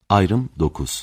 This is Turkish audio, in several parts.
Ayrım 9.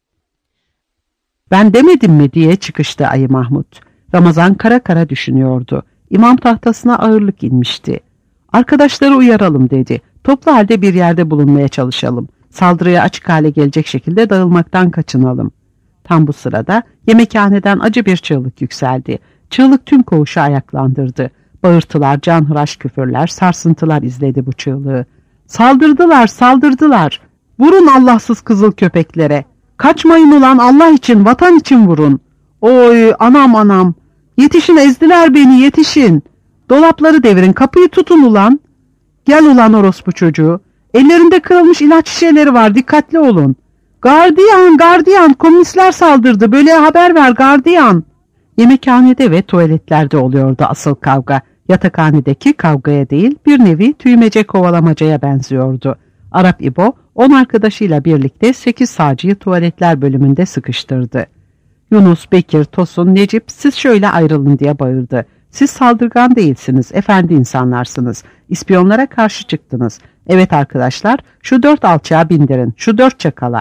Ben demedim mi diye çıkıştı Ayı Mahmut. Ramazan kara kara düşünüyordu. İmam tahtasına ağırlık inmişti. Arkadaşları uyaralım dedi. Toplu halde bir yerde bulunmaya çalışalım. Saldırıya açık hale gelecek şekilde dağılmaktan kaçınalım. Tam bu sırada yemekhaneden acı bir çığlık yükseldi. Çığlık tüm koğuşu ayaklandırdı. Bağırtılar, canhıraş küfürler, sarsıntılar izledi bu çığlığı. Saldırdılar, saldırdılar. Vurun Allahsız kızıl köpeklere. Kaçmayın ulan, Allah için, vatan için vurun. Oy anam anam. Yetişin, ezdiler beni, yetişin. Dolapları devirin, kapıyı tutun ulan. Gel ulan orospu çocuğu. Ellerinde kırılmış ilaç şişeleri var, dikkatli olun. Gardiyan, gardiyan, komünistler saldırdı, böyle haber ver gardiyan. Yemekhanede ve tuvaletlerde oluyordu asıl kavga. Yatakhanedeki kavgaya değil, bir nevi tüymece kovalamacaya benziyordu. Arap İbo 10 arkadaşıyla birlikte 8 sağcıyı tuvaletler bölümünde sıkıştırdı. Yunus, Bekir, Tosun, Necip siz şöyle ayrılın diye bağırdı. Siz saldırgan değilsiniz, efendi insanlarsınız. İspiyonlara karşı çıktınız. Evet arkadaşlar, şu 4 alçağa bindirin, şu 4 çakala.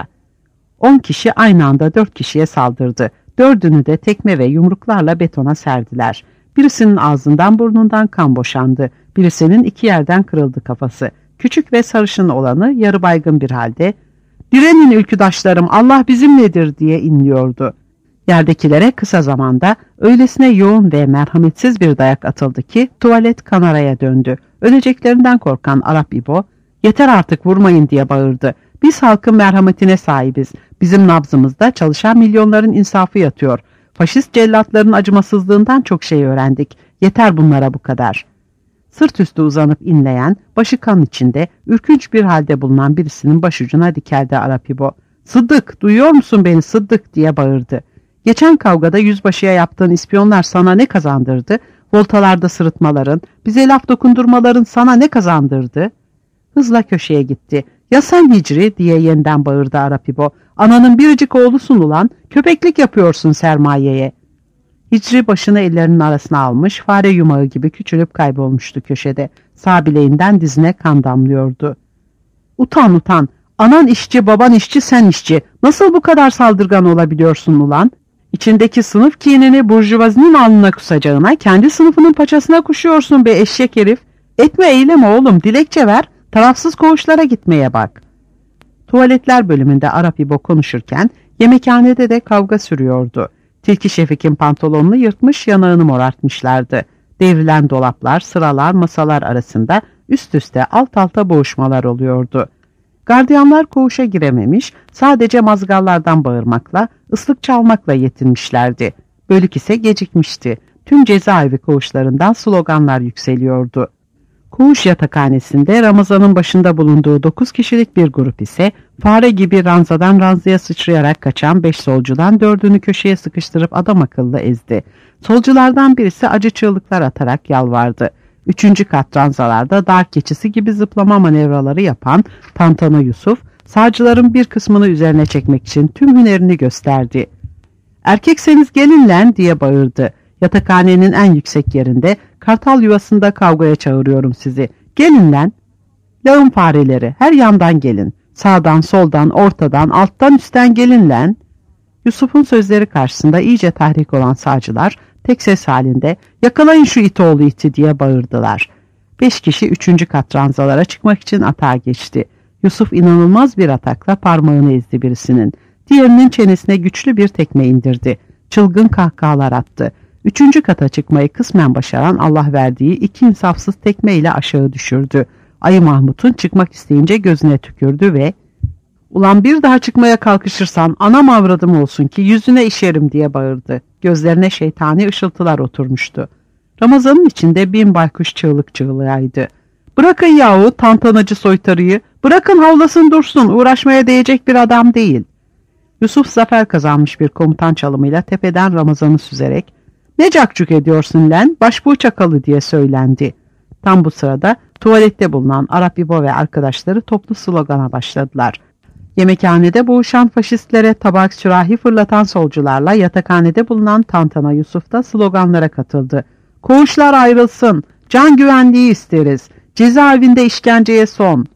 10 kişi aynı anda 4 kişiye saldırdı. 4'ünü de tekme ve yumruklarla betona serdiler. Birisinin ağzından burnundan kan boşandı. Birisinin 2 yerden kırıldı kafası. Küçük ve sarışın olanı yarı baygın bir halde "Direnin ülküdaşlarım, Allah bizimledir" diye inliyordu. Yerdekilere kısa zamanda öylesine yoğun ve merhametsiz bir dayak atıldı ki tuvalet kanaraya döndü. Öleceklerinden korkan Arap İbo "Yeter artık, vurmayın" diye bağırdı. "Biz halkın merhametine sahibiz. Bizim nabzımızda çalışan milyonların insafı yatıyor. Faşist cellatların acımasızlığından çok şey öğrendik. Yeter bunlara bu kadar." Sırt üstü uzanıp inleyen, başı kan içinde, ürkünç bir halde bulunan birisinin başucuna dikeldi Arap İbo. "Sıddık, duyuyor musun beni Sıddık?" diye bağırdı. "Geçen kavgada yüzbaşıya yaptığın ispiyonlar sana ne kazandırdı? Voltalarda sırıtmaların, bize laf dokundurmaların sana ne kazandırdı?" Hızla köşeye gitti. "Ya sen Hicri?" diye yeniden bağırdı Arap İbo. "Ananın biricik oğlusun ulan, köpeklik yapıyorsun sermayeye." Hicri başını ellerinin arasına almış, fare yumağı gibi küçülüp kaybolmuştu köşede. Sağ bileğinden dizine kan damlıyordu. "Utan utan, anan işçi, baban işçi, sen işçi. Nasıl bu kadar saldırgan olabiliyorsun ulan? İçindeki sınıf kinini burjuvazinin alnına kusacağına kendi sınıfının paçasına kuşuyorsun be eşek herif. Etme eyleme oğlum, dilekçe ver, tarafsız koğuşlara gitmeye bak." Tuvaletler bölümünde Arap İbo konuşurken yemekhanede de kavga sürüyordu. Tilki Şefik'in pantolonunu yırtmış, yanağını morartmışlardı. Devrilen dolaplar, sıralar, masalar arasında üst üste alt alta boğuşmalar oluyordu. Gardiyanlar koğuşa girememiş, sadece mazgallardan bağırmakla, ıslık çalmakla yetinmişlerdi. Bölük ise gecikmişti. Tüm cezaevi koğuşlarından sloganlar yükseliyordu. Koğuş yatakhanesinde Ramazan'ın başında bulunduğu 9 kişilik bir grup ise fare gibi ranzadan ranzaya sıçrayarak kaçan 5 solcudan 4'ünü köşeye sıkıştırıp adam akıllı ezdi. Solculardan birisi acı çığlıklar atarak yalvardı. 3. kat ranzalarda dar keçisi gibi zıplama manevraları yapan Tantana Yusuf, sağcıların bir kısmını üzerine çekmek için tüm hünerini gösterdi. "Erkekseniz gelin lan" diye bağırdı. "Yatakhanenin en yüksek yerinde, kartal yuvasında kavgaya çağırıyorum sizi. Gelin lan. Lağım fareleri, her yandan gelin. Sağdan, soldan, ortadan, alttan, üstten gelin lan." Yusuf'un sözleri karşısında iyice tahrik olan sağcılar tek ses halinde "Yakalayın şu it oğlu iti" diye bağırdılar. 5 kişi 3. kat ranzalara çıkmak için atağa geçti. Yusuf inanılmaz bir atakla parmağını ezdi birisinin. Diğerinin çenesine güçlü bir tekme indirdi. Çılgın kahkahalar attı. 3. kata çıkmayı kısmen başaran Allah verdiği 2 insafsız tekmeyle aşağı düşürdü. Ayı Mahmut'un çıkmak isteyince gözüne tükürdü ve "Ulan bir daha çıkmaya kalkışırsan anam avradım olsun ki yüzüne işerim" diye bağırdı. Gözlerine şeytani ışıltılar oturmuştu. Ramazan'ın içinde bin baykuş çığlık çığlığıydı. "Bırakın yahu tantanacı soytarıyı, bırakın havlasın dursun, uğraşmaya değecek bir adam değil." Yusuf zafer kazanmış bir komutan çalımıyla tepeden Ramazan'ı süzerek "Ne cakcuk ediyorsun lan, başbuğ çakalı" diye söylendi. Tam bu sırada tuvalette bulunan Arap İbo ve arkadaşları toplu slogana başladılar. Yemekhanede boğuşan faşistlere tabak sürahi fırlatan solcularla yatakhanede bulunan Tantana Yusuf da sloganlara katıldı. "Koğuşlar ayrılsın, can güvenliği isteriz, cezaevinde işkenceye son."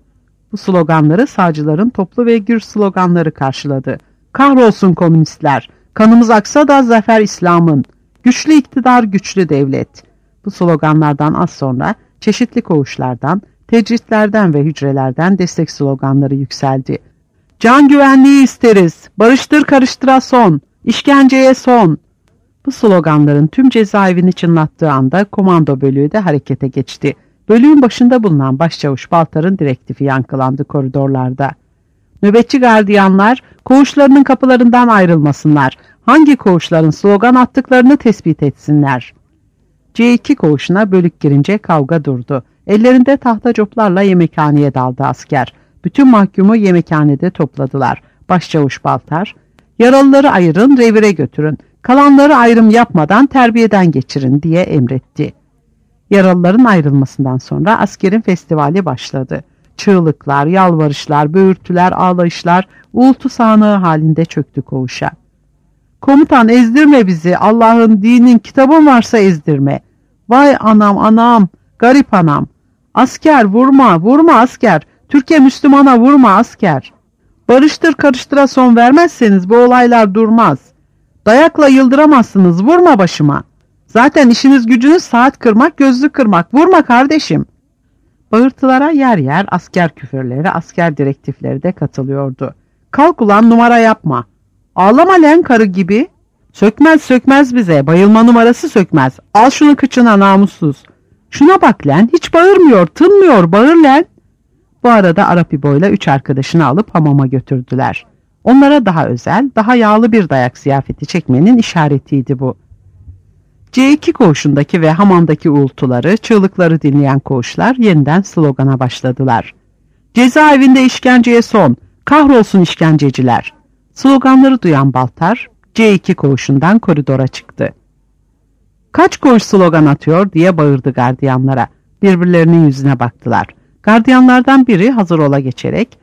Bu sloganları sağcıların toplu ve gür sloganları karşıladı. Kahrolsun komünistler, kanımız aksa da zafer İslam'ın, güçlü iktidar, güçlü devlet. Bu sloganlardan az sonra çeşitli koğuşlardan, tecritlerden ve hücrelerden destek sloganları yükseldi. Can güvenliği isteriz, barıştır karıştıra son, işkenceye son. Bu sloganların tüm cezaevini çınlattığı anda komando bölüğü de harekete geçti. Bölüğün başında bulunan Başçavuş Baltar'ın direktifi yankılandı koridorlarda. Nöbetçi gardiyanlar koğuşlarının kapılarından ayrılmasınlar. Hangi koğuşların slogan attıklarını tespit etsinler. C2 koğuşuna bölük girince kavga durdu. Ellerinde tahta coplarla yemekhaneye daldı asker. Bütün mahkumu yemekhanede topladılar. Başçavuş Baltar, yaralıları ayırın, revire götürün. Kalanları ayrım yapmadan terbiyeden geçirin diye emretti. Yaralıların ayrılmasından sonra askerin festivali başladı. Çığlıklar, yalvarışlar, böğürtüler, ağlayışlar, uğultu sahneği halinde çöktü koğuşa. Komutan ezdirme bizi, Allah'ın dinin kitabın varsa ezdirme. Vay anam anam, garip anam. Asker vurma, vurma asker. Türkiye Müslümana vurma asker. Barıştır karıştıra son vermezseniz bu olaylar durmaz. Dayakla yıldıramazsınız, vurma başıma. Zaten işiniz gücünüz saat kırmak, gözlük kırmak. Vurma kardeşim. Bağırtılara yer yer asker küfürleri, asker direktifleri de katılıyordu. Kalk ulan, numara yapma. Ağlama lan karı gibi. Sökmez sökmez bize, bayılma numarası sökmez. Al şunu kıçına namussuz. Şuna bak lan, hiç bağırmıyor, tınmıyor, bağır lan. Bu arada Arap İbo'yla 3 arkadaşını alıp hamama götürdüler. Onlara daha özel, daha yağlı bir dayak ziyafeti çekmenin işaretiydi bu. C2 koğuşundaki ve hamamdaki uğultuları, çığlıkları dinleyen koğuşlar yeniden slogana başladılar. Cezaevinde işkenceye son, kahrolsun işkenceciler. Sloganları duyan Baltar, C2 koğuşundan koridora çıktı. Kaç koğuş slogan atıyor diye bağırdı gardiyanlara. Birbirlerinin yüzüne baktılar. Gardiyanlardan biri hazır ola geçerek,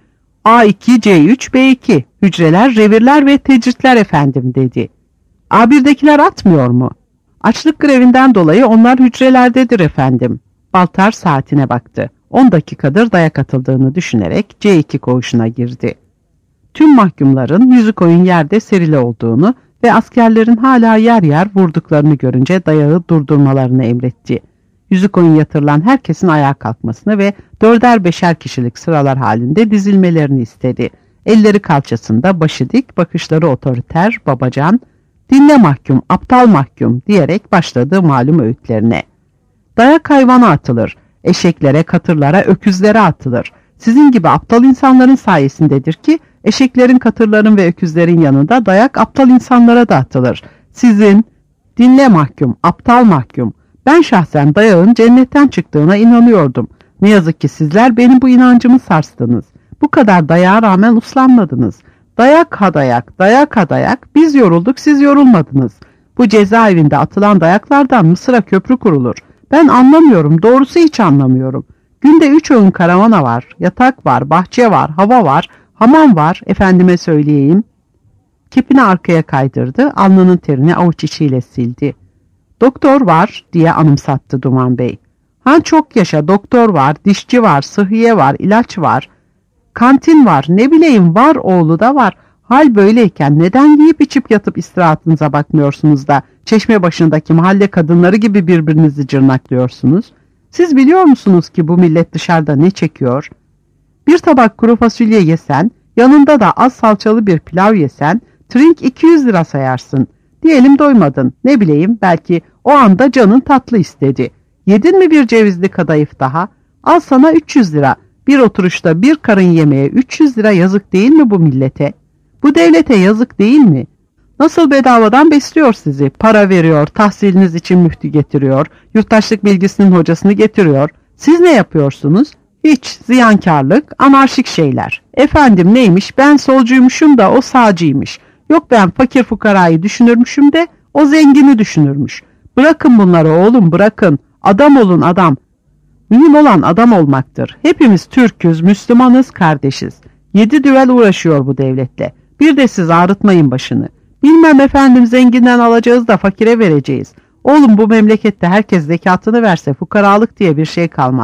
A2, C3, B2, hücreler, revirler ve tecritler efendim dedi. A1'dekiler atmıyor mu? Açlık grevinden dolayı onlar hücrelerdedir efendim. Baltar saatine baktı. 10 dakikadır dayak atıldığını düşünerek C2 koğuşuna girdi. Tüm mahkumların yüzü koyun yerde serili olduğunu ve askerlerin hala yer yer vurduklarını görünce dayağı durdurmalarını emretti. Yüzü koyun yatırılan herkesin ayağa kalkmasını ve 4'er 5'er kişilik sıralar halinde dizilmelerini istedi. Elleri kalçasında, başı dik, bakışları otoriter, babacan, dinle mahkum, aptal mahkum diyerek başladığı malum öğütlerine. Dayak hayvana atılır, eşeklere, katırlara, öküzlere atılır. Sizin gibi aptal insanların sayesindedir ki eşeklerin, katırların ve öküzlerin yanında dayak aptal insanlara da atılır. Sizin, dinle mahkum, aptal mahkum. Ben şahsen dayağın cennetten çıktığına inanıyordum. Ne yazık ki sizler benim bu inancımı sarstınız. Bu kadar dayağa rağmen uslanmadınız. Dayak ha dayak, dayak ha dayak. Biz yorulduk, siz yorulmadınız. Bu cezaevinde atılan dayaklardan Mısır'a köprü kurulur. Ben anlamıyorum, doğrusu hiç anlamıyorum. Günde 3 öğün karavana var, yatak var, bahçe var, hava var, hamam var, efendime söyleyeyim. Kepini arkaya kaydırdı, alnının terini avuç içiyle sildi. Doktor var diye anımsattı Duman Bey. Han çok yaşa, doktor var, dişçi var, sıhhiye var, ilaç var, kantin var, ne bileyim var, oğlu da var. Hal böyleyken neden yiyip içip yatıp istirahatınıza bakmıyorsunuz da çeşme başındaki mahalle kadınları gibi birbirinizi cırnaklıyorsunuz? Siz biliyor musunuz ki bu millet dışarıda ne çekiyor? Bir tabak kuru fasulye yesen, yanında da az salçalı bir pilav yesen, trink 200 lira sayarsın. Diyelim doymadın, ne bileyim belki o anda canın tatlı istedi. Yedin mi bir cevizli kadayıf daha? Al sana 300 lira. Bir oturuşta bir karın yemeğe 300 lira yazık değil mi bu millete? Bu devlete yazık değil mi? Nasıl bedavadan besliyor sizi? Para veriyor, tahsiliniz için müftü getiriyor, yurttaşlık bilgisinin hocasını getiriyor. Siz ne yapıyorsunuz? Hiç, ziyankarlık, anarşik şeyler. Efendim neymiş, ben solcuymuşum da o sağcıymış. Yok ben fakir fukarayı düşünürmüşüm de o zengini düşünürmüş. Bırakın bunları oğlum, bırakın. Adam olun adam. Mühim olan adam olmaktır. Hepimiz Türk'üz, Müslümanız, kardeşiz. 7 düvel uğraşıyor bu devletle. Bir de siz ağrıtmayın başını. Bilmem efendim zenginden alacağız da fakire vereceğiz. Oğlum bu memlekette herkes zekatını verse fukaralık diye bir şey kalmaz.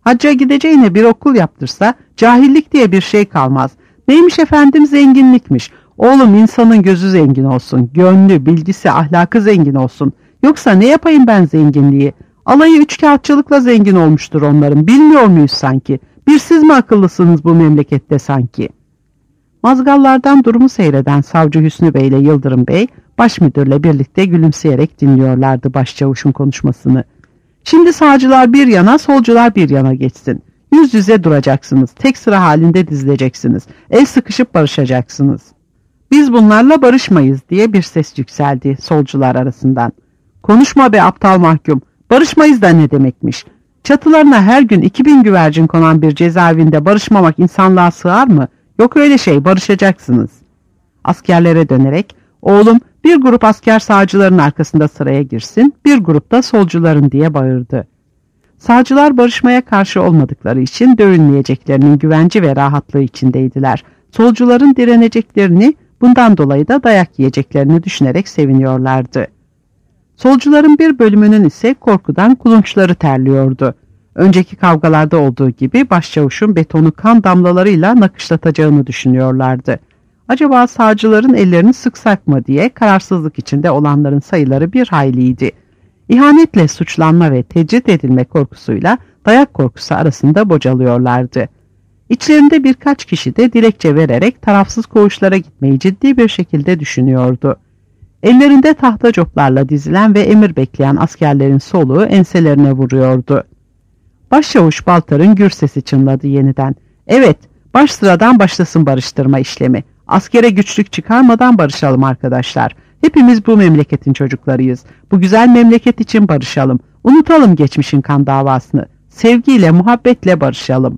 Hacca gideceğine bir okul yaptırsa cahillik diye bir şey kalmaz. Neymiş efendim, zenginlikmiş. Oğlum, insanın gözü zengin olsun, gönlü, bilgisi, ahlakı zengin olsun. Yoksa ne yapayım ben zenginliği? Alayı üçkağıtçılıkla zengin olmuştur onların, bilmiyor muyuz sanki? Bir siz mi akıllısınız bu memlekette sanki? Mazgallardan durumu seyreden Savcı Hüsnü Bey ile Yıldırım Bey, başmüdürle birlikte gülümseyerek dinliyorlardı başçavuşun konuşmasını. Şimdi sağcılar bir yana, solcular bir yana geçsin. Yüz yüze duracaksınız, tek sıra halinde dizileceksiniz, el sıkışıp barışacaksınız. Biz bunlarla barışmayız diye bir ses yükseldi solcular arasından. Konuşma be aptal mahkum, barışmayız da ne demekmiş? Çatılarına her gün 2000 güvercin konan bir cezaevinde barışmamak insanlığa sığar mı? Yok öyle şey, barışacaksınız. Askerlere dönerek, oğlum bir grup asker sağcıların arkasında sıraya girsin, bir grup da solcuların diye bağırdı. Sağcılar barışmaya karşı olmadıkları için dövülmeyeceklerinin güvenci ve rahatlığı içindeydiler. Solcuların direneceklerini, bundan dolayı da dayak yiyeceklerini düşünerek seviniyorlardı. Solcuların bir bölümünün ise korkudan kulunçları terliyordu. Önceki kavgalarda olduğu gibi başçavuşun betonu kan damlalarıyla nakışlatacağını düşünüyorlardı. Acaba sağcıların ellerini sıksak mı diye kararsızlık içinde olanların sayıları bir hayliydi. İhanetle suçlanma ve tecrit edilme korkusuyla dayak korkusu arasında bocalıyorlardı. İçlerinde birkaç kişi de dilekçe vererek tarafsız koğuşlara gitmeyi ciddi bir şekilde düşünüyordu. Ellerinde tahta coplarla dizilen ve emir bekleyen askerlerin soluğu enselerine vuruyordu. Başçavuş Baltar'ın gür sesi çınladı yeniden. Evet, baş sıradan başlasın barıştırma işlemi. Askere güçlük çıkarmadan barışalım arkadaşlar. Hepimiz bu memleketin çocuklarıyız. Bu güzel memleket için barışalım. Unutalım geçmişin kan davasını. Sevgiyle, muhabbetle barışalım.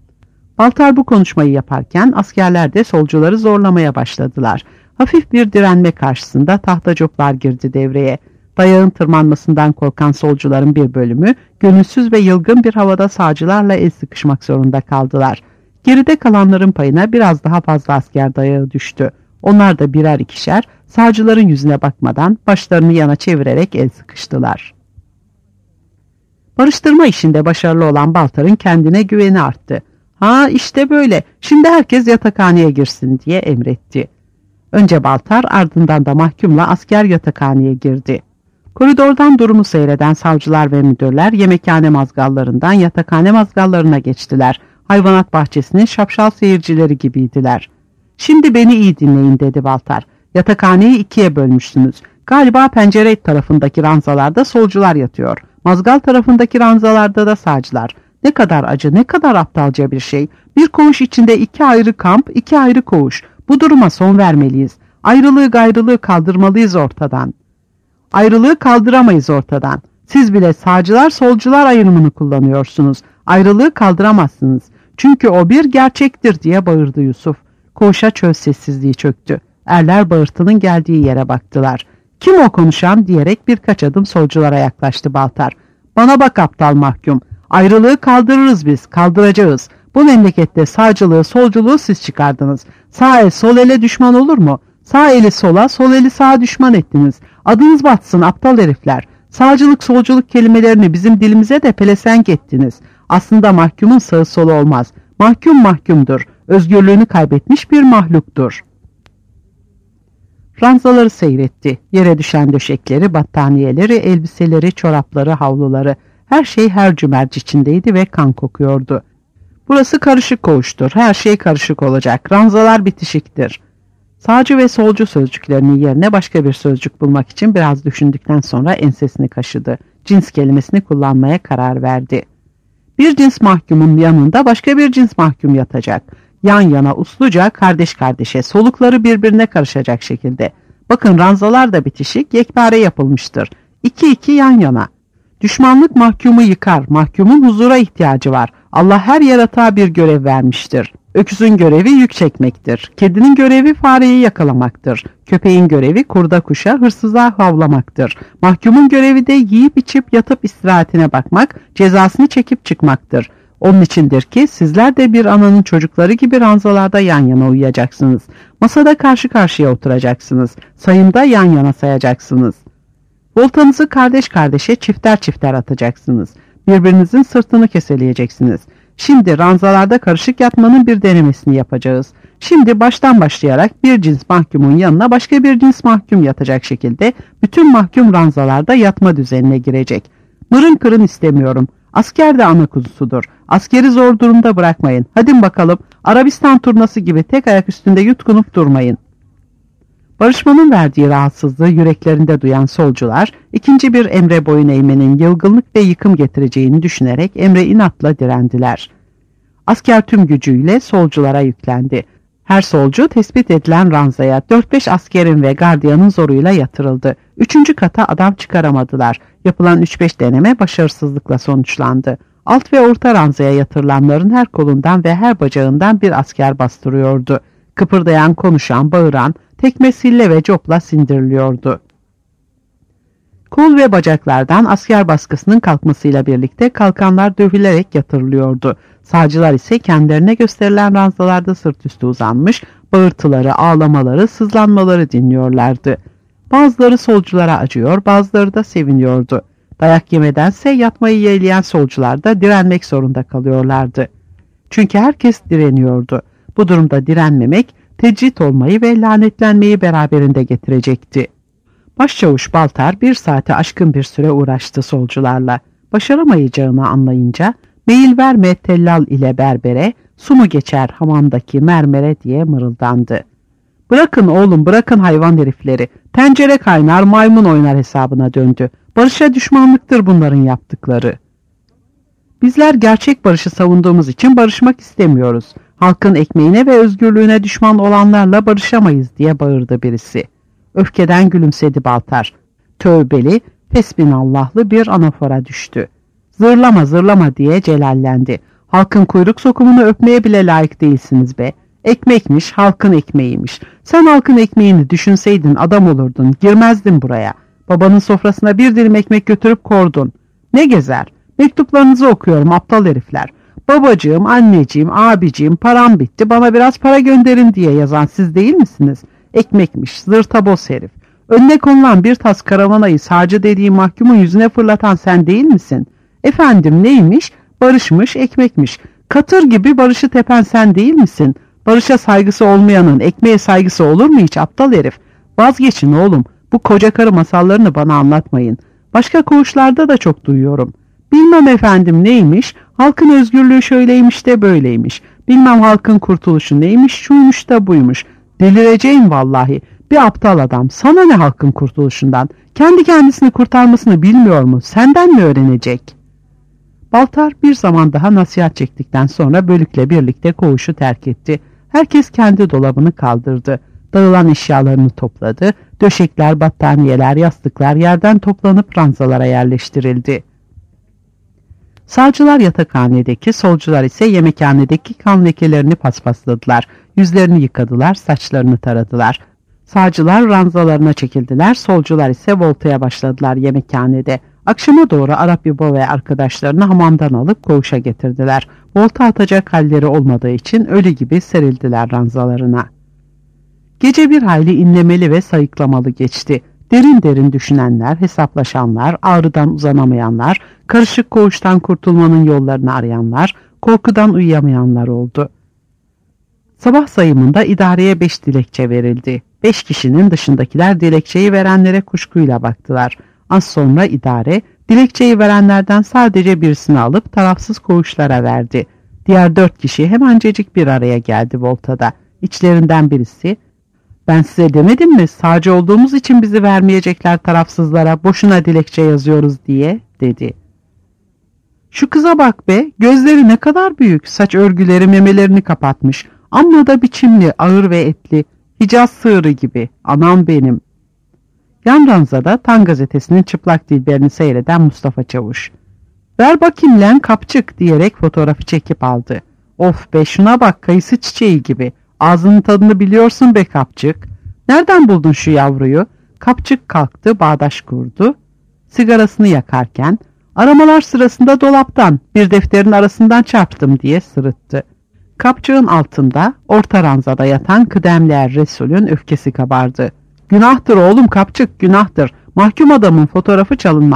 Baltar bu konuşmayı yaparken askerler de solcuları zorlamaya başladılar. Hafif bir direnme karşısında tahtacoklar girdi devreye. Dayağın tırmanmasından korkan solcuların bir bölümü gönülsüz ve yılgın bir havada sağcılarla el sıkışmak zorunda kaldılar. Geride kalanların payına biraz daha fazla asker dayağı düştü. Onlar da birer ikişer sağcıların yüzüne bakmadan başlarını yana çevirerek el sıkıştılar. Barıştırma işinde başarılı olan Baltar'ın kendine güveni arttı. Ha işte böyle, şimdi herkes yatakhaneye girsin diye emretti. Önce Baltar, ardından da mahkumla asker yatakhaneye girdi. Koridordan durumu seyreden savcılar ve müdürler yemekhane mazgallarından yatakhane mazgallarına geçtiler. Hayvanat bahçesinin şapşal seyircileri gibiydiler. Şimdi beni iyi dinleyin dedi Baltar. Yatakhaneyi ikiye bölmüşsünüz. Galiba pencere tarafındaki ranzalarda solcular yatıyor. Mazgal tarafındaki ranzalarda da sağcılar. Ne kadar acı, ne kadar aptalca bir şey. Bir koğuş içinde iki ayrı kamp, iki ayrı koğuş. Bu duruma son vermeliyiz. Ayrılığı gayrılığı kaldırmalıyız ortadan. Ayrılığı kaldıramayız ortadan. Siz bile sağcılar solcular ayrımını kullanıyorsunuz. Ayrılığı kaldıramazsınız. Çünkü o bir gerçektir diye bağırdı Yusuf. Koğuşa çöl sessizliği çöktü. Erler bağırtının geldiği yere baktılar. Kim o konuşan diyerek birkaç adım solculara yaklaştı Baltar. Bana bak aptal mahkum. Ayrılığı kaldırırız biz, kaldıracağız. Bu memlekette sağcılığı, solculuğu siz çıkardınız. Sağ el sol ele düşman olur mu? Sağ eli sola, sol eli sağa düşman ettiniz. Adınız batsın aptal herifler. Sağcılık, solculuk kelimelerini bizim dilimize de pelesenk ettiniz. Aslında mahkumun sağı solu olmaz. Mahkum mahkumdur. Özgürlüğünü kaybetmiş bir mahluktur. Ranzaları seyretti. Yere düşen döşekleri, battaniyeleri, elbiseleri, çorapları, havluları. Her şey her cümerç içindeydi ve kan kokuyordu. Burası karışık koğuştur. Her şey karışık olacak. Ranzalar bitişiktir. Sağcı ve solcu sözcüklerinin yerine başka bir sözcük bulmak için biraz düşündükten sonra ensesini kaşıdı. Cins kelimesini kullanmaya karar verdi. Bir cins mahkumun yanında başka bir cins mahkum yatacak. Yan yana usluca, kardeş kardeşe, solukları birbirine karışacak şekilde. Bakın ranzalar da bitişik, yekpare yapılmıştır. İki iki yan yana. Düşmanlık mahkumu yıkar, mahkumun huzura ihtiyacı var. Allah her yaratığa bir görev vermiştir. Öküzün görevi yük çekmektir. Kedinin görevi fareyi yakalamaktır. Köpeğin görevi kurda kuşa, hırsıza havlamaktır. Mahkumun görevi de yiyip içip yatıp istirahatine bakmak, cezasını çekip çıkmaktır. Onun içindir ki sizler de bir ananın çocukları gibi ranzalarda yan yana uyuyacaksınız. Masada karşı karşıya oturacaksınız. Sayımda yan yana sayacaksınız. Voltanızı kardeş kardeşe çifter çifter atacaksınız. Birbirinizin sırtını keseleyeceksiniz. Şimdi ranzalarda karışık yatmanın bir denemesini yapacağız. Şimdi baştan başlayarak bir cins mahkumun yanına başka bir cins mahkum yatacak şekilde bütün mahkum ranzalarda yatma düzenine girecek. Mırın kırın istemiyorum. Asker de ana kuzusudur. Askeri zor durumda bırakmayın. Hadi bakalım, Arabistan turnası gibi tek ayak üstünde yutkunup durmayın. Barışmanın verdiği rahatsızlığı yüreklerinde duyan solcular, ikinci bir emre boyun eğmenin yılgınlık ve yıkım getireceğini düşünerek emre inatla direndiler. Asker tüm gücüyle solculara yüklendi. Her solcu tespit edilen ranzaya 4-5 askerin ve gardiyanın zoruyla yatırıldı. 3. kata adam çıkaramadılar. Yapılan 3-5 deneme başarısızlıkla sonuçlandı. Alt ve orta ranzaya yatırılanların her kolundan ve her bacağından bir asker bastırıyordu. Kıpırdayan, konuşan, bağıran, tekme, sille ve copla sindiriliyordu. Kol ve bacaklardan asker baskısının kalkmasıyla birlikte kalkanlar dövülerek yatırılıyordu. Sağcılar ise kendilerine gösterilen ranzalarda sırt üstü uzanmış, bağırtıları, ağlamaları, sızlanmaları dinliyorlardı. Bazıları solculara acıyor, bazıları da seviniyordu. Dayak yemedense yatmayı yeğleyen solcular da direnmek zorunda kalıyorlardı. Çünkü herkes direniyordu. Bu durumda direnmemek, tecrit olmayı ve lanetlenmeyi beraberinde getirecekti. Başçavuş Baltar 1 saate aşkın bir süre uğraştı solcularla. Başaramayacağını anlayınca, meyil verme tellal ile berbere, su mu geçer hamamdaki mermere diye mırıldandı. Bırakın oğlum, bırakın hayvan herifleri, tencere kaynar maymun oynar hesabına döndü. Barışa düşmanlıktır bunların yaptıkları. Bizler gerçek barışı savunduğumuz için barışmak istemiyoruz. Halkın ekmeğine ve özgürlüğüne düşman olanlarla barışamayız diye bağırdı birisi. Öfkeden gülümsedi Baltar. Tövbeli, fesbinallahlı bir anafora düştü. Zırlama zırlama diye celallendi. Halkın kuyruk sokumunu öpmeye bile layık değilsiniz be. Ekmekmiş, halkın ekmeğiymiş. Sen halkın ekmeğini düşünseydin adam olurdun, girmezdin buraya. Babanın sofrasına bir dilim ekmek götürüp kordun. Ne gezer? Mektuplarınızı okuyorum aptal herifler. Babacığım, anneciğim, abiciğim, param bitti, bana biraz para gönderin diye yazan siz değil misiniz? Ekmekmiş, zırtaboz herif. Önüne konulan bir tas karavanayı sağcı dediği mahkumun yüzüne fırlatan sen değil misin? Efendim neymiş? Barışmış, ekmekmiş. Katır gibi barışı tepen sen değil misin? Barışa saygısı olmayanın ekmeğe saygısı olur mu hiç aptal herif? Vazgeçin oğlum, bu koca karı masallarını bana anlatmayın. Başka koğuşlarda da çok duyuyorum. Bilmem efendim neymiş, halkın özgürlüğü şöyleymiş de böyleymiş. Bilmem halkın kurtuluşu neymiş, şuymuş da buymuş. Delireceğim vallahi. Bir aptal adam, sana ne halkın kurtuluşundan? Kendi kendisini kurtarmasını bilmiyor mu? Senden mi öğrenecek? Baltar bir zaman daha nasihat çektikten sonra bölükle birlikte koğuşu terk etti. Herkes kendi dolabını kaldırdı. Dağılan eşyalarını topladı. Döşekler, battaniyeler, yastıklar yerden toplanıp ranzalara yerleştirildi. Sağcılar yatakhanedeki, solcular ise yemekhanedeki kan lekelerini paspasladılar. Yüzlerini yıkadılar, saçlarını taradılar. Sağcılar ranzalarına çekildiler, solcular ise voltaya başladılar yemekhanede. Akşama doğru Arap İbo ve arkadaşlarını hamamdan alıp koğuşa getirdiler. Volta atacak halleri olmadığı için ölü gibi serildiler ranzalarına. Gece bir hayli inlemeli ve sayıklamalı geçti. Derin derin düşünenler, hesaplaşanlar, ağrıdan uzanamayanlar, karışık koğuştan kurtulmanın yollarını arayanlar, korkudan uyuyamayanlar oldu. Sabah sayımında idareye 5 dilekçe verildi. 5 kişinin dışındakiler dilekçeyi verenlere kuşkuyla baktılar. Az sonra idare, dilekçeyi verenlerden sadece birisini alıp tarafsız koğuşlara verdi. Diğer 4 kişi hemencecik bir araya geldi voltada. İçlerinden birisi, "Ben size demedim mi, sağcı olduğumuz için bizi vermeyecekler tarafsızlara, boşuna dilekçe yazıyoruz diye," dedi. "Şu kıza bak be, gözleri ne kadar büyük, saç örgüleri memelerini kapatmış. Amma da biçimli, ağır ve etli, Hicaz sığırı gibi, anam benim." Yan ranzada Tan gazetesinin çıplak dilberini seyreden Mustafa Çavuş, "Ver bakayım lan kapçık," diyerek fotoğrafı çekip aldı. "Of be, şuna bak, kayısı çiçeği gibi. Ağzının tadını biliyorsun be kapçık. Nereden buldun şu yavruyu?" Kapçık kalktı, bağdaş kurdu. Sigarasını yakarken, "Aramalar sırasında dolaptan, bir defterin arasından çarptım," diye sırıttı. Kapçığın altında, orta ranzada yatan kıdemli er Resul'ün öfkesi kabardı. "Günahtır oğlum kapçık, günahtır. Mahkum adamın fotoğrafı çalınmaz.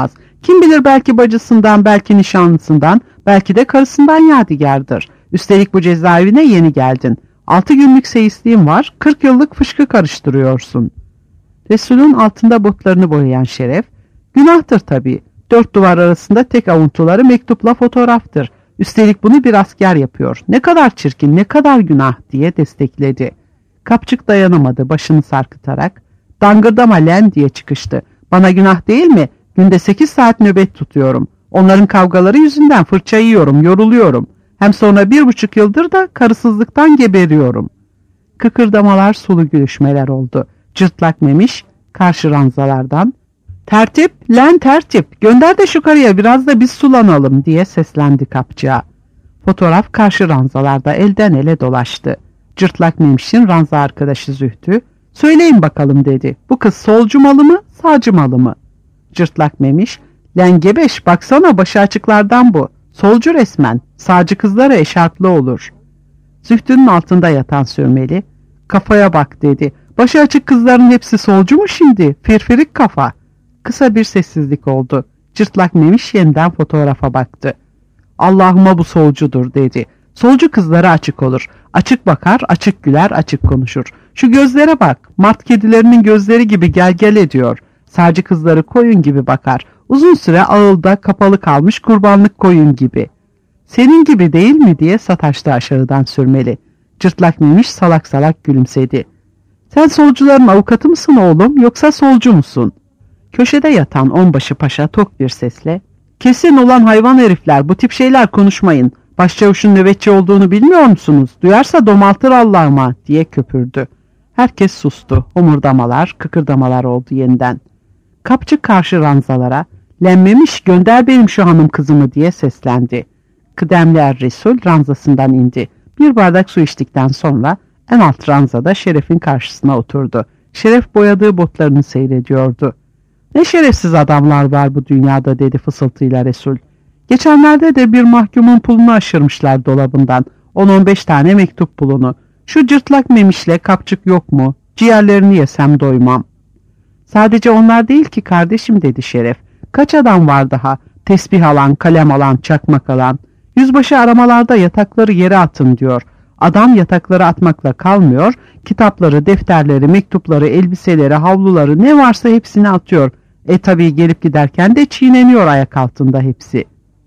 Kim bilir belki bacısından, belki nişanlısından, belki de karısından yadigardır. Üstelik bu cezaevine yeni geldin. 6 günlük seyisliğin var, 40 yıllık fışkı karıştırıyorsun. Resul'ün altında botlarını boyayan Şeref, günahtır tabii. 4 duvar arasında tek avuntuları mektupla fotoğraftır. Üstelik bunu bir asker yapıyor. Ne kadar çirkin, ne kadar günah diye destekledi. Kapçık dayanamadı başını sarkıtarak. Dangırdama len diye çıkıştı. Bana günah değil mi? Günde 8 saat nöbet tutuyorum. Onların kavgaları yüzünden fırça yiyorum, yoruluyorum. Hem sonra 1,5 yıldır da karısızlıktan geberiyorum. Kıkırdamalar, sulu gülüşmeler oldu. Cırtlak memiş, karşı ranzalardan. Tertip, len tertip, gönder de şu karıya biraz da biz sulanalım diye seslendi kapçığa. Fotoğraf karşı ranzalarda elden ele dolaştı. Cırtlak memişin ranza arkadaşı Zühtü, söyleyin bakalım dedi. Bu kız solcu malı mı, sağcı malı mı? Cırtlak memiş, len gebeş baksana başı açıklardan bu. Solcu resmen, sağcı kızlara eşarplı olur. Zühtü'nün altında yatan sövmeli, kafaya bak dedi. Başı açık kızların hepsi solcu mu şimdi? Firfirik kafa. Kısa bir sessizlik oldu. Cırtlak memiş yeniden fotoğrafa baktı. Allah'ıma bu solcudur dedi. Solcu kızlara açık olur. Açık bakar, açık güler, açık konuşur. Şu gözlere bak. Mart kedilerinin gözleri gibi gel gel ediyor. Sağcı kızları koyun gibi bakar. Uzun süre ağılda kapalı kalmış kurbanlık koyun gibi. Senin gibi değil mi diye sataştı aşağıdan sürmeli. Cırtlak memiş salak salak gülümsedi. Sen solcuların avukatı mısın oğlum yoksa solcu musun? Köşede yatan onbaşı paşa tok bir sesle, kesin olan hayvan herifler bu tip şeyler konuşmayın. Başçavuşun nöbetçi olduğunu bilmiyor musunuz? Duyarsa domaltır Allah'ıma diye köpürdü. Herkes sustu. Homurdamalar, kıkırdamalar oldu yeniden. Kapçık karşı ranzalara, lenmemiş gönder benim şu hanım kızımı diye seslendi. Kıdemli er Resul ranzasından indi. Bir bardak su içtikten sonra en alt ranzada Şeref'in karşısına oturdu. Şeref boyadığı botlarını seyrediyordu. Ne şerefsiz adamlar var bu dünyada dedi fısıltıyla Resul. Geçenlerde de bir mahkumun pulunu aşırmışlar dolabından. 10-15 tane mektup pulunu. Şu cırtlak memişle kapçık yok mu? Ciğerlerini yesem doymam. Sadece onlar değil ki kardeşim dedi Şeref. Kaç adam var daha? Tesbih alan, kalem alan, çakmak alan. Yüzbaşı aramalarda yatakları yere atın diyor. Adam yatakları atmakla kalmıyor. Kitapları, defterleri, mektupları, elbiseleri, havluları ne varsa hepsini atıyor. Tabii gelip giderken de çiğneniyor ayak altında hepsi.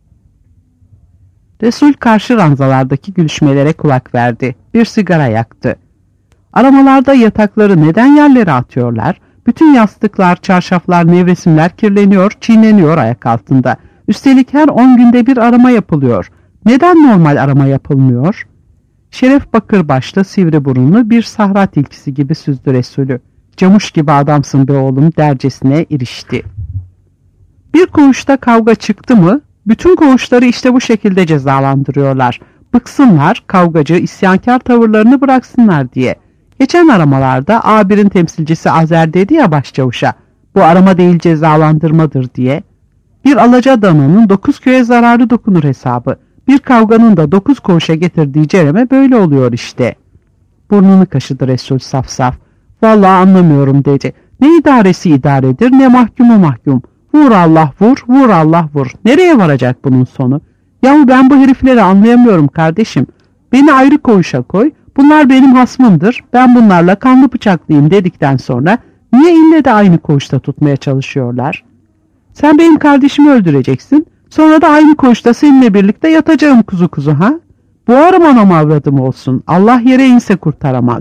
Resul karşı ranzalardaki gülüşmelere kulak verdi. Bir sigara yaktı. Aramalarda yatakları neden yerlere atıyorlar? Bütün yastıklar, çarşaflar, nevresimler kirleniyor, çiğneniyor ayak altında. Üstelik her 10 günde bir arama yapılıyor. Neden normal arama yapılmıyor? Şeref bakır başlı, sivri burunlu bir sahra tilkisi gibi süzdü Resulü. Camuş gibi adamsın be oğlum dercesine irişti. Bir koğuşta kavga çıktı mı, bütün koğuşları işte bu şekilde cezalandırıyorlar. Bıksınlar, kavgacı, isyankar tavırlarını bıraksınlar diye. Geçen aramalarda A1'in temsilcisi Azer dedi ya başçavuşa, bu arama değil cezalandırmadır diye. Bir alaca dananın 9 köye zararı dokunur hesabı. Bir kavganın da 9 koğuşa getirdiği cereme böyle oluyor işte. Burnunu kaşıdı Resul saf saf. Vallahi anlamıyorum dedi. Ne idaresi idaredir ne mahkumu mahkum. Vur Allah vur, vur Allah vur. Nereye varacak bunun sonu? Yahu ben bu herifleri anlayamıyorum kardeşim. Beni ayrı koğuşa koy. Bunlar benim hasmımdır. Ben bunlarla kanlı bıçaklıyım dedikten sonra niye ille de aynı koğuşta tutmaya çalışıyorlar? Sen benim kardeşimi öldüreceksin. Sonra da aynı koğuşta seninle birlikte yatacağım kuzu kuzu ha? Bu aramana mı avradım olsun? Allah yere inse kurtaramaz.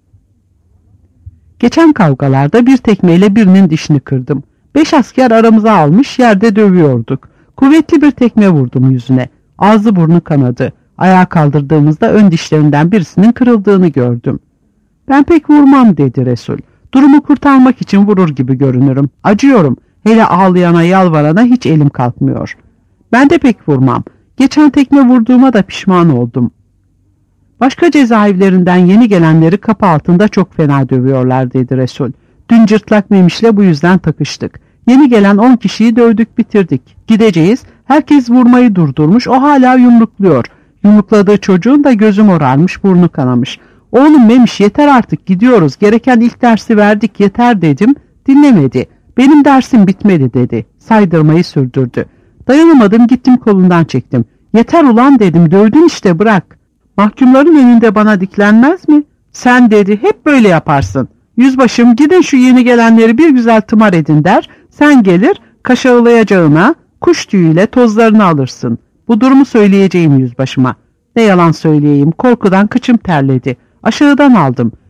Geçen kavgalarda bir tekmeyle birinin dişini kırdım. 5 asker aramıza almış yerde dövüyorduk. Kuvvetli bir tekme vurdum yüzüne. Ağzı burnu kanadı. Ayağa kaldırdığımızda ön dişlerinden birisinin kırıldığını gördüm. Ben pek vurmam dedi Resul. Durumu kurtarmak için vurur gibi görünürüm. Acıyorum. Hele ağlayana yalvarana hiç elim kalkmıyor. Ben de pek vurmam. Geçen tekme vurduğuma da pişman oldum. Başka cezaevlerinden yeni gelenleri kapı altında çok fena dövüyorlar dedi Resul. Dün cırtlak memişle bu yüzden takıştık. Yeni gelen 10 kişiyi dövdük bitirdik. Gideceğiz. Herkes vurmayı durdurmuş. O hala yumrukluyor. Yumrukladığı çocuğun da gözü morarmış, burnu kanamış. Oğlum Memiş yeter artık gidiyoruz. Gereken ilk dersi verdik yeter dedim. Dinlemedi. Benim dersim bitmedi dedi. Saydırmayı sürdürdü. Dayanamadım, gittim kolundan çektim. Yeter ulan dedim, dövdün işte, bırak. Mahkumların önünde bana diklenmez mi? Sen dedi, hep böyle yaparsın. Yüzbaşım, gidin şu yeni gelenleri bir güzel tımar edin der. Sen gelir kaşağılayacağına kuş tüyüyle tozlarını alırsın. Bu durumu söyleyeceğim yüzbaşıma. Ne yalan söyleyeyim, korkudan kıçım terledi. Aşağıdan aldım.